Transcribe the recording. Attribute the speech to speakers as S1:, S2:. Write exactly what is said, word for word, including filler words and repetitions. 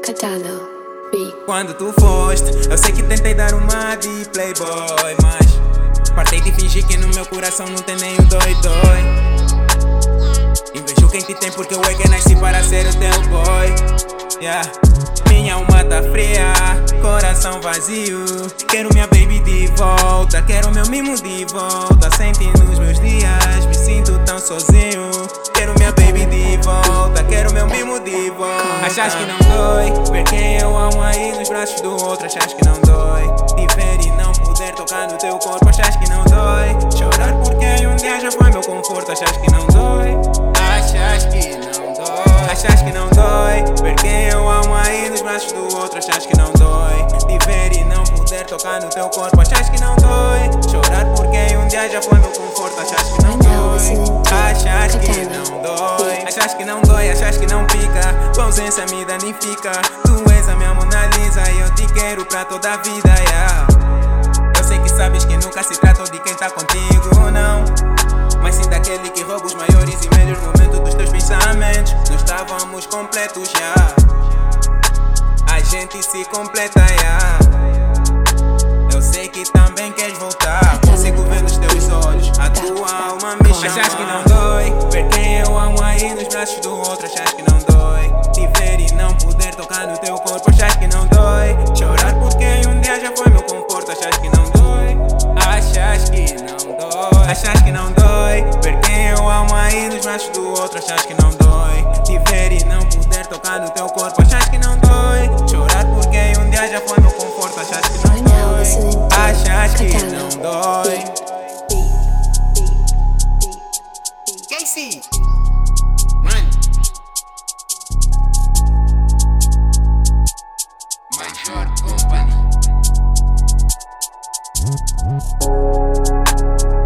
S1: Katano.
S2: Quando tu foste, eu sei que tentei dar uma de playboy, mas partei de fingir que no meu coração não tem nem um dói-dói. Invejo quem te tem porque eu é que nasci para ser o teu boy. Yeah. Minha alma tá fria, coração vazio. Quero minha baby de volta, quero meu mimo de volta. Sentindo nos meus dias, me sinto tão sozinho. Quero minha baby de volta, quero meu mimo de volta. Achas que não dói ver quem eu amo aí nos braços do outro? Achas que não dói te ver e não poder tocar no teu corpo? Achas que não dói chorar porque um dia já foi meu conforto? Achas que não dói? Achas que não dói? Achas que não dói ver quem eu amo aí nos braços do outro? Achas que não dói te ver e não poder tocar no teu corpo? Achas que não dói chorar porque um dia já foi meu conforto? Achas que não dói? Achas que não dói? Achas que não dói? Achas que não pica? Tua ausência me danifica. Tu és a minha Mona Lisa e eu te quero pra toda a vida, yeah. Eu sei que sabes que nunca se trata de quem tá contigo, não, mas sim daquele que rouba os maiores e melhores momentos dos teus pensamentos. Nós estávamos completos, já yeah. A gente se completa, yeah. Eu sei que também queres voltar, consigo ver nos teus olhos, a tua alma me chama. Achas que não dói ver quem eu amo aí nos braços do outro? Achas que não dói te ver e não poder tocar no teu corpo? Achas que não dói chorar porque um dia já foi meu conforto? Achas que não dói? Achas que não dói? Achas que não dói ver quem eu amo aí nos braços do outro? Achas que não dói te ver e não poder tocar no teu corpo? Achas que não dói chorar porque um dia já foi meu conforto? Achas que não dói? Achas que não dói? Casey, mano, Major Company.